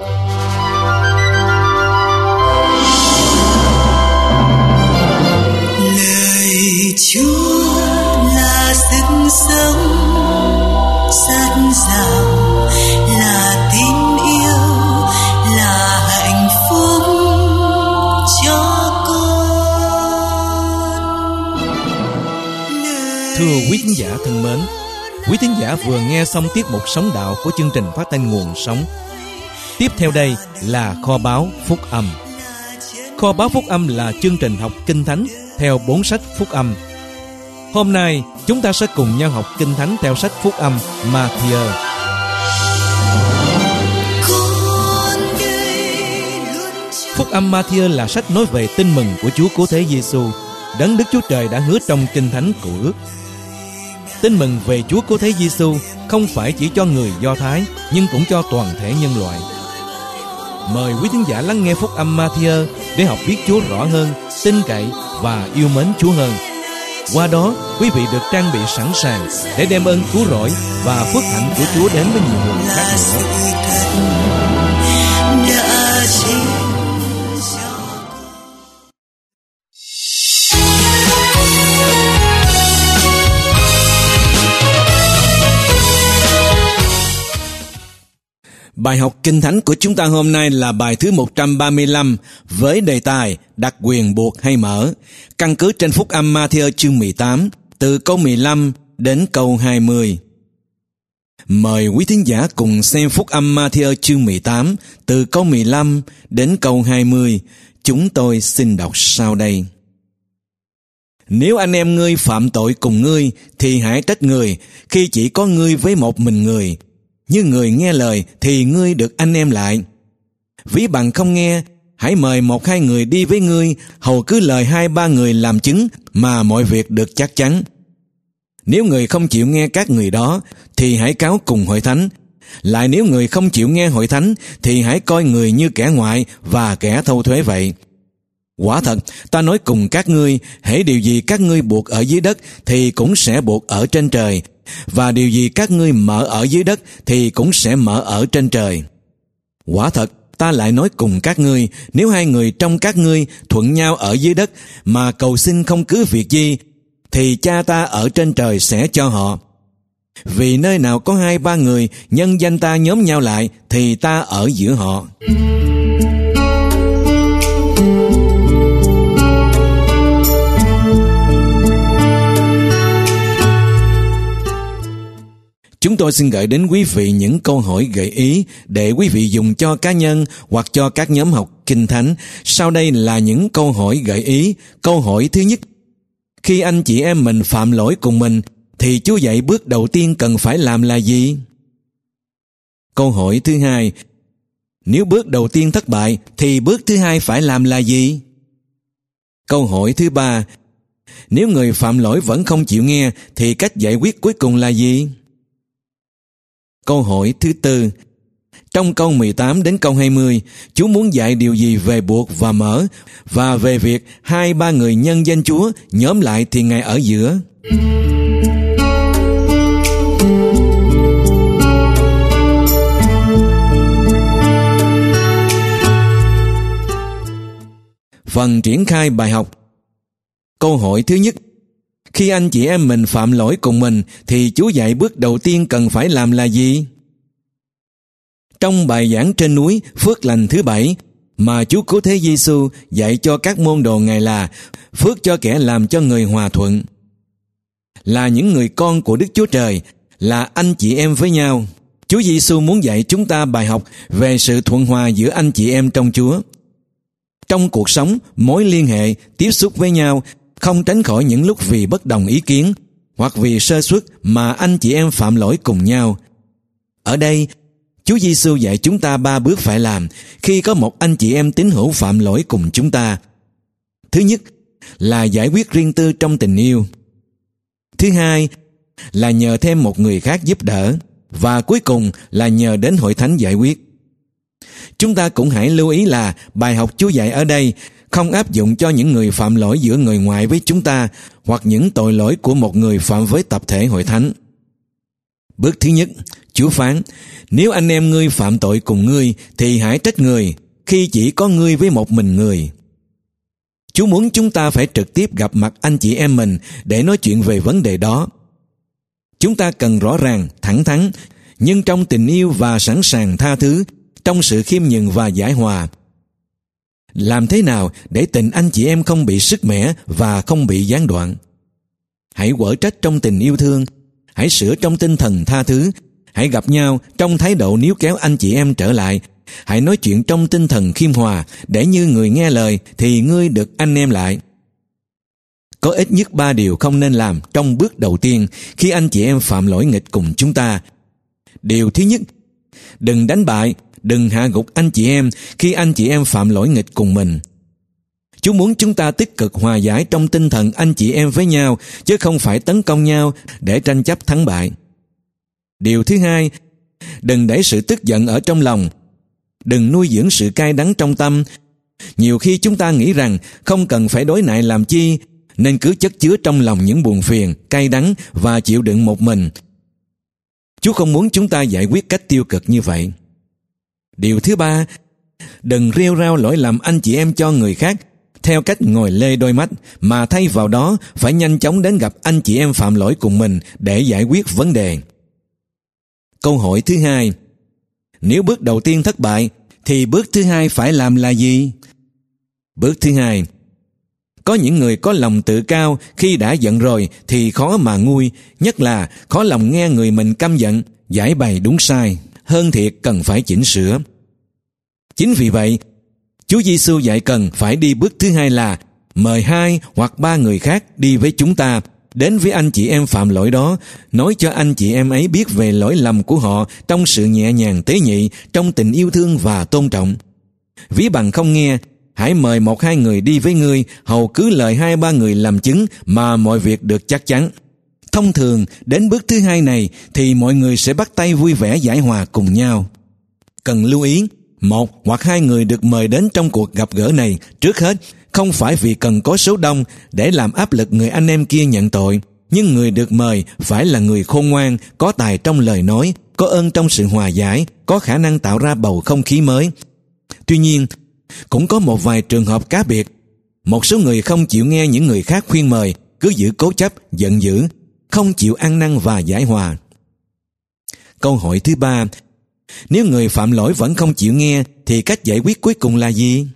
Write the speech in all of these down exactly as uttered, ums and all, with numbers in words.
Lời Chúa là sức sống, sát giàu là tin yêu, là hạnh phúc cho con. Thưa quý thính giả thân mến, quý thính giả vừa nghe xong tiết mục Sống Đạo của chương trình phát thanh Nguồn Sống. Tiếp theo đây là Kho báu Phúc Âm. Kho báu Phúc Âm là chương trình học Kinh Thánh theo bốn sách Phúc Âm. Hôm nay chúng ta sẽ cùng nhau học Kinh Thánh theo sách Phúc Âm Ma-thi-ơ. Phúc Âm Ma-thi-ơ là sách nói về tin mừng của Chúa Cứu Thế Giêsu, đấng Đức Chúa Trời đã hứa trong Kinh Thánh Cựu Ước. Tin mừng về Chúa Cứu Thế Giêsu không phải chỉ cho người Do Thái, nhưng cũng cho toàn thể nhân loại. Mời quý thính giả lắng nghe Phúc Âm Ma-thi-ơ để học biết Chúa rõ hơn, tin cậy và yêu mến Chúa hơn. Qua đó, quý vị được trang bị sẵn sàng để đem ơn cứu rỗi và phước hạnh của Chúa đến với nhiều người khác nữa. Bài học Kinh Thánh của chúng ta hôm nay là bài thứ một trăm ba mươi lăm với đề tài đặc quyền buộc hay mở, căn cứ trên Phúc Âm Ma-thi-ơ chương mười tám, từ câu mười lăm đến câu hai mươi. Mời quý thính giả cùng xem Phúc Âm Ma-thi-ơ chương mười tám, từ câu mười lăm đến câu hai mươi. Chúng tôi xin đọc sau đây. Nếu anh em ngươi phạm tội cùng ngươi, thì hãy trách người, khi chỉ có ngươi với một mình người. Như người nghe lời thì ngươi được anh em lại. Ví bằng không nghe, hãy mời một hai người đi với ngươi, hầu cứ lời hai ba người làm chứng mà mọi việc được chắc chắn. Nếu người không chịu nghe các người đó, thì hãy cáo cùng hội thánh. Lại nếu người không chịu nghe hội thánh, thì hãy coi người như kẻ ngoại và kẻ thâu thuế vậy. Quả thật, ta nói cùng các ngươi, hễ điều gì các ngươi buộc ở dưới đất, thì cũng sẽ buộc ở trên trời. Và điều gì các ngươi mở ở dưới đất, thì cũng sẽ mở ở trên trời. Quả thật, ta lại nói cùng các ngươi, nếu hai người trong các ngươi thuận nhau ở dưới đất, mà cầu xin không cứ việc gì, thì cha ta ở trên trời sẽ cho họ. Vì nơi nào có hai ba người nhân danh ta nhóm nhau lại, thì ta ở giữa họ. Chúng tôi xin gửi đến quý vị những câu hỏi gợi ý để quý vị dùng cho cá nhân hoặc cho các nhóm học Kinh Thánh. Sau đây là những câu hỏi gợi ý. Câu hỏi thứ nhất: khi anh chị em mình phạm lỗi cùng mình, thì Chúa dạy bước đầu tiên cần phải làm là gì? Câu hỏi thứ hai: nếu bước đầu tiên thất bại, thì bước thứ hai phải làm là gì? Câu hỏi thứ ba: nếu người phạm lỗi vẫn không chịu nghe, thì cách giải quyết cuối cùng là gì? Câu hỏi thứ tư: trong câu mười tám đến câu hai mươi, Chúa muốn dạy điều gì về buộc và mở, và về việc hai ba người nhân danh Chúa nhóm lại thì Ngài ở giữa? Phần triển khai bài học. Câu hỏi thứ nhất: khi anh chị em mình phạm lỗi cùng mình, thì Chúa dạy bước đầu tiên cần phải làm là gì? Trong bài giảng trên núi phước lành thứ bảy, mà Chúa Cứu Thế Giêsu dạy cho các môn đồ Ngài là phước cho kẻ làm cho người hòa thuận. Là những người con của Đức Chúa Trời, là anh chị em với nhau, Chúa Giêsu muốn dạy chúng ta bài học về sự thuận hòa giữa anh chị em trong Chúa. Trong cuộc sống, mối liên hệ, tiếp xúc với nhau không tránh khỏi những lúc vì bất đồng ý kiến hoặc vì sơ suất mà anh chị em phạm lỗi cùng nhau. Ở đây, Chúa Giêsu dạy chúng ta ba bước phải làm khi có một anh chị em tín hữu phạm lỗi cùng chúng ta. Thứ nhất là giải quyết riêng tư trong tình yêu. Thứ hai là nhờ thêm một người khác giúp đỡ. Và cuối cùng là nhờ đến hội thánh giải quyết. Chúng ta cũng hãy lưu ý là bài học Chúa dạy ở đây không áp dụng cho những người phạm lỗi giữa người ngoại với chúng ta hoặc những tội lỗi của một người phạm với tập thể hội thánh. Bước thứ nhất, Chúa phán, nếu anh em ngươi phạm tội cùng ngươi, thì hãy trách người, khi chỉ có ngươi với một mình người. Chúa muốn chúng ta phải trực tiếp gặp mặt anh chị em mình để nói chuyện về vấn đề đó. Chúng ta cần rõ ràng, thẳng thắn, nhưng trong tình yêu và sẵn sàng tha thứ, trong sự khiêm nhường và giải hòa. Làm thế nào để tình anh chị em không bị sứt mẻ và không bị gián đoạn? Hãy quở trách trong tình yêu thương, hãy sửa trong tinh thần tha thứ, hãy gặp nhau trong thái độ níu kéo anh chị em trở lại, hãy nói chuyện trong tinh thần khiêm hòa, để như người nghe lời thì ngươi được anh em lại. Có ít nhất ba điều không nên làm trong bước đầu tiên khi anh chị em phạm lỗi nghịch cùng chúng ta. Điều thứ nhất, đừng đánh bại, đừng hạ gục anh chị em khi anh chị em phạm lỗi nghịch cùng mình. Chúa muốn chúng ta tích cực hòa giải trong tinh thần anh chị em với nhau, chứ không phải tấn công nhau để tranh chấp thắng bại. Điều thứ hai, đừng để sự tức giận ở trong lòng, đừng nuôi dưỡng sự cay đắng trong tâm. Nhiều khi chúng ta nghĩ rằng không cần phải đối nại làm chi, nên cứ chất chứa trong lòng những buồn phiền, cay đắng và chịu đựng một mình. Chúa không muốn chúng ta giải quyết cách tiêu cực như vậy. Điều thứ ba, đừng rêu rao lỗi lầm anh chị em cho người khác theo cách ngồi lê đôi mắt, mà thay vào đó phải nhanh chóng đến gặp anh chị em phạm lỗi cùng mình để giải quyết vấn đề. Câu hỏi thứ hai, nếu bước đầu tiên thất bại, thì bước thứ hai phải làm là gì? Bước thứ hai, có những người có lòng tự cao, khi đã giận rồi thì khó mà nguôi, nhất là khó lòng nghe người mình căm giận, giải bày đúng sai, hơn thiệt cần phải chỉnh sửa. Chính vì vậy, Chúa Giêsu dạy cần phải đi bước thứ hai là mời hai hoặc ba người khác đi với chúng ta, đến với anh chị em phạm lỗi đó, nói cho anh chị em ấy biết về lỗi lầm của họ trong sự nhẹ nhàng tế nhị, trong tình yêu thương và tôn trọng. Ví bằng không nghe, hãy mời một hai người đi với ngươi, hầu cứ lời hai ba người làm chứng mà mọi việc được chắc chắn. Thông thường, đến bước thứ hai này thì mọi người sẽ bắt tay vui vẻ giải hòa cùng nhau. Cần lưu ý, một hoặc hai người được mời đến trong cuộc gặp gỡ này, trước hết, không phải vì cần có số đông để làm áp lực người anh em kia nhận tội, nhưng người được mời phải là người khôn ngoan, có tài trong lời nói, có ơn trong sự hòa giải, có khả năng tạo ra bầu không khí mới. Tuy nhiên, cũng có một vài trường hợp cá biệt. Một số người không chịu nghe những người khác khuyên mời, cứ giữ cố chấp, giận dữ, không chịu ăn năn và giải hòa. Câu hỏi thứ ba, nếu người phạm lỗi vẫn không chịu nghe, thì cách giải quyết cuối cùng là gì?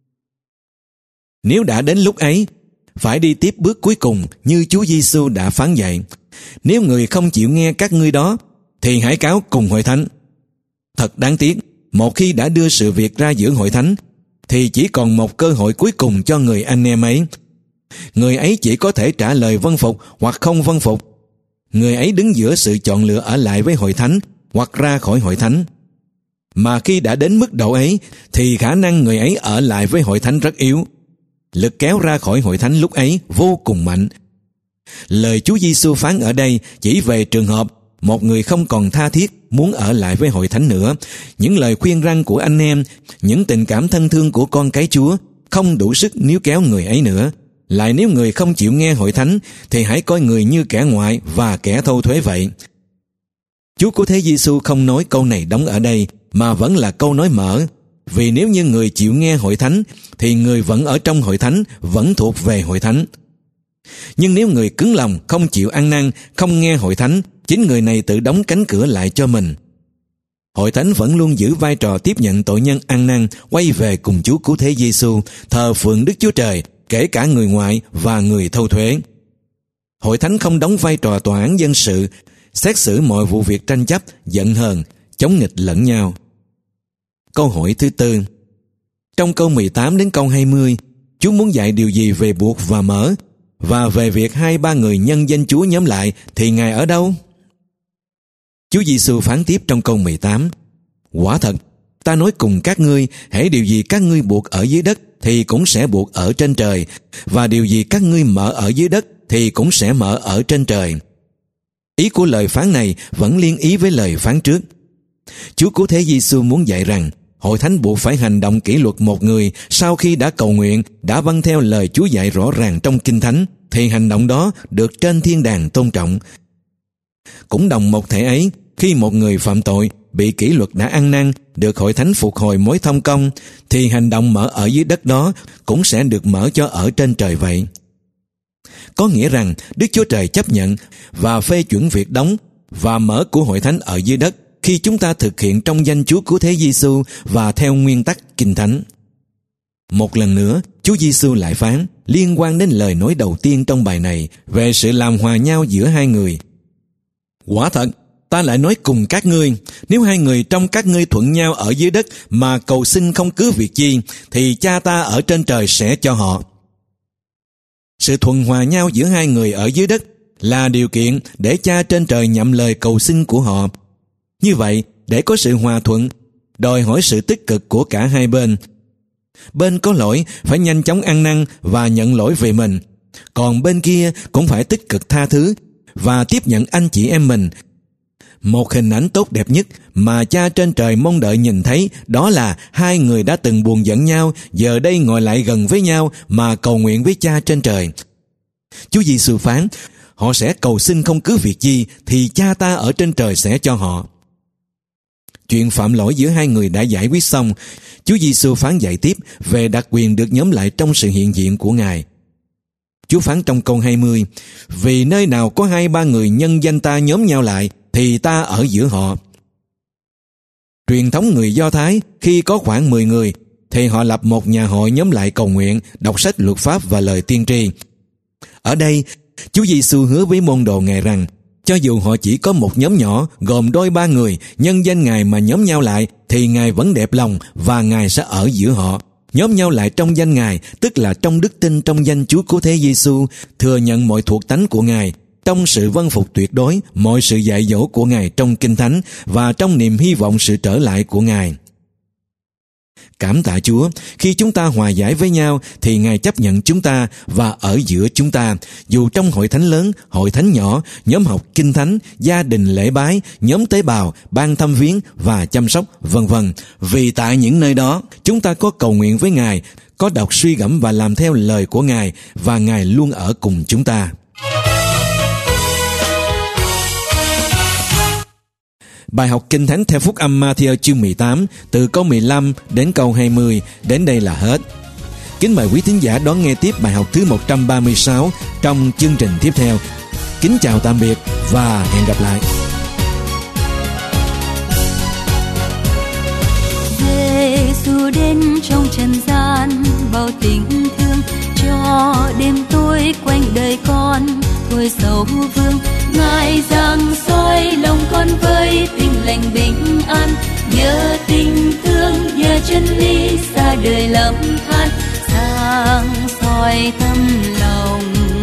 Nếu đã đến lúc ấy, phải đi tiếp bước cuối cùng như Chúa Giêsu đã phán dạy. Nếu người không chịu nghe các ngươi đó, thì hãy cáo cùng hội thánh. Thật đáng tiếc, một khi đã đưa sự việc ra giữa hội thánh, thì chỉ còn một cơ hội cuối cùng cho người anh em ấy. Người ấy chỉ có thể trả lời vâng phục hoặc không vâng phục. Người ấy đứng giữa sự chọn lựa ở lại với hội thánh hoặc ra khỏi hội thánh. Mà khi đã đến mức độ ấy, thì khả năng người ấy ở lại với hội thánh rất yếu. Lực kéo ra khỏi hội thánh lúc ấy vô cùng mạnh. Lời Chúa Giêsu phán ở đây chỉ về trường hợp một người không còn tha thiết muốn ở lại với hội thánh nữa. Những lời khuyên răn của anh em, những tình cảm thân thương của con cái Chúa không đủ sức níu kéo người ấy nữa. Lại nếu người không chịu nghe hội thánh, thì hãy coi người như kẻ ngoại và kẻ thâu thuế vậy. Chúa Cứu Thế Giêsu không nói câu này đóng ở đây, mà vẫn là câu nói mở. Vì nếu như người chịu nghe hội thánh, thì người vẫn ở trong hội thánh, vẫn thuộc về hội thánh. Nhưng nếu người cứng lòng, không chịu ăn năn, không nghe hội thánh, chính người này tự đóng cánh cửa lại cho mình. Hội thánh vẫn luôn giữ vai trò tiếp nhận tội nhân ăn năn, quay về cùng Chúa Cứu Thế Giêsu, thờ phượng Đức Chúa Trời, kể cả người ngoại và người thâu thuế. Hội thánh không đóng vai trò tòa án dân sự, xét xử mọi vụ việc tranh chấp, giận hờn, chống nghịch lẫn nhau. Câu hỏi thứ tư. Trong câu mười tám đến câu hai mươi, Chúa muốn dạy điều gì về buộc và mở? Và về việc hai ba người nhân danh Chúa nhóm lại thì Ngài ở đâu? Chúa Giêsu phán tiếp trong câu mười tám, quả thật, ta nói cùng các ngươi, hễ điều gì các ngươi buộc ở dưới đất thì cũng sẽ buộc ở trên trời, và điều gì các ngươi mở ở dưới đất thì cũng sẽ mở ở trên trời. Ý của lời phán này vẫn liên ý với lời phán trước. Chúa Cứu Thế Giêsu muốn dạy rằng hội thánh buộc phải hành động kỷ luật một người sau khi đã cầu nguyện, đã vâng theo lời Chúa dạy rõ ràng trong Kinh Thánh, thì hành động đó được trên thiên đàng tôn trọng. Cũng đồng một thể ấy, khi một người phạm tội bị kỷ luật đã ăn năn, được hội thánh phục hồi mối thông công, thì hành động mở ở dưới đất đó cũng sẽ được mở cho ở trên trời vậy. Có nghĩa rằng Đức Chúa Trời chấp nhận và phê chuẩn việc đóng và mở của hội thánh ở dưới đất khi chúng ta thực hiện trong danh Chúa Cứu Thế Giêsu và theo nguyên tắc Kinh Thánh. Một lần nữa, Chúa Giêsu lại phán liên quan đến lời nói đầu tiên trong bài này về sự làm hòa nhau giữa hai người. Quả thật, ta lại nói cùng các ngươi, nếu hai người trong các ngươi thuận nhau ở dưới đất mà cầu xin không cứ việc chi, thì Cha ta ở trên trời sẽ cho họ. Sự thuận hòa nhau giữa hai người ở dưới đất là điều kiện để Cha trên trời nhậm lời cầu xin của họ. Như vậy, để có sự hòa thuận, đòi hỏi sự tích cực của cả hai bên. Bên có lỗi phải nhanh chóng ăn năn và nhận lỗi về mình, còn bên kia cũng phải tích cực tha thứ và tiếp nhận anh chị em mình. Một hình ảnh tốt đẹp nhất mà Cha trên trời mong đợi nhìn thấy đó là hai người đã từng buồn giận nhau, giờ đây ngồi lại gần với nhau mà cầu nguyện với Cha trên trời. Chúa Giêsu phán, họ sẽ cầu xin không cứ việc chi, thì Cha ta ở trên trời sẽ cho họ. Chuyện phạm lỗi giữa hai người đã giải quyết xong. Chúa Giêsu phán dạy tiếp về đặc quyền được nhóm lại trong sự hiện diện của Ngài. Chúa phán trong câu hai mươi, vì nơi nào có hai ba người nhân danh ta nhóm nhau lại, thì ta ở giữa họ. Truyền thống người Do Thái, khi có khoảng mười người, thì họ lập một nhà hội nhóm lại cầu nguyện, đọc sách luật pháp và lời tiên tri. Ở đây, Chúa Giêsu hứa với môn đồ Ngài rằng, cho dù họ chỉ có một nhóm nhỏ gồm đôi ba người nhân danh Ngài mà nhóm nhau lại, thì Ngài vẫn đẹp lòng và Ngài sẽ ở giữa họ. Nhóm nhau lại trong danh Ngài, tức là trong đức tin trong danh Chúa Cứu Thế Giêsu, thừa nhận mọi thuộc tánh của Ngài, trong sự vâng phục tuyệt đối mọi sự dạy dỗ của Ngài trong Kinh Thánh và trong niềm hy vọng sự trở lại của Ngài. Cảm tạ Chúa, khi chúng ta hòa giải với nhau thì Ngài chấp nhận chúng ta và ở giữa chúng ta, dù trong hội thánh lớn, hội thánh nhỏ, nhóm học Kinh Thánh, gia đình lễ bái, nhóm tế bào, ban thăm viếng và chăm sóc, vân vân. Vì tại những nơi đó, chúng ta có cầu nguyện với Ngài, có đọc suy gẫm và làm theo lời của Ngài, và Ngài luôn ở cùng chúng ta. Bài học Kinh Thánh theo Phúc âm Ma-thi-ơ chương mười tám, từ câu mười lăm đến câu hai mươi, đến đây là hết. Kính mời quý thính giả đón nghe tiếp bài học thứ một trăm ba mươi sáu trong chương trình tiếp theo. Kính chào tạm biệt và hẹn gặp lại. Giê-xu đến trong trần gian bao tình thương, cho đêm tối quanh đời con thôi sầu vương. Ngài giăng soi lòng con với tình lành bình an, nhờ tình thương nhờ chân lý xa đời lầm than, sáng soi tâm lòng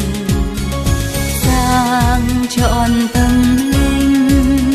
sáng trọn tâm linh.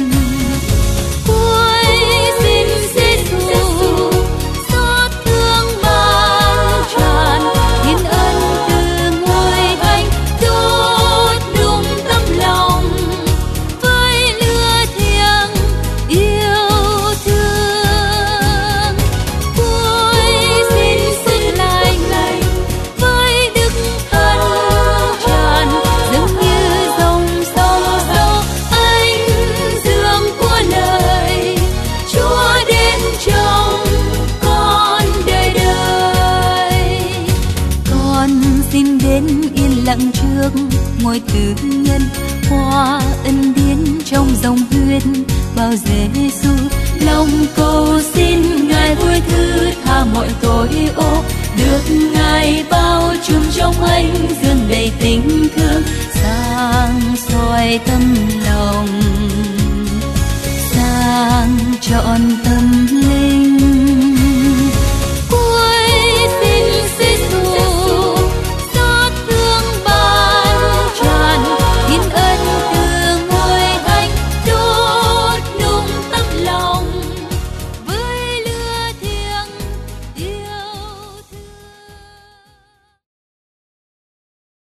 Cuối xin Giê-xu xót thương ban tràn, thiên ân từ ngôi anh đốt đùng tâm lòng với lửa thiêng yêu thương. Cuối xin sự lành với đức ân tràn, giống như dòng sông sâu anh dương của lời Chúa đến trong con đời đời. Con xin đến yên lặng trước ngôi tử nhân, hoa ân điển trong dòng huyết bao Giê-xu. Lòng cầu xin Ngài vui thứ tha mọi tội ô, được Ngài bao trùm trong anh dương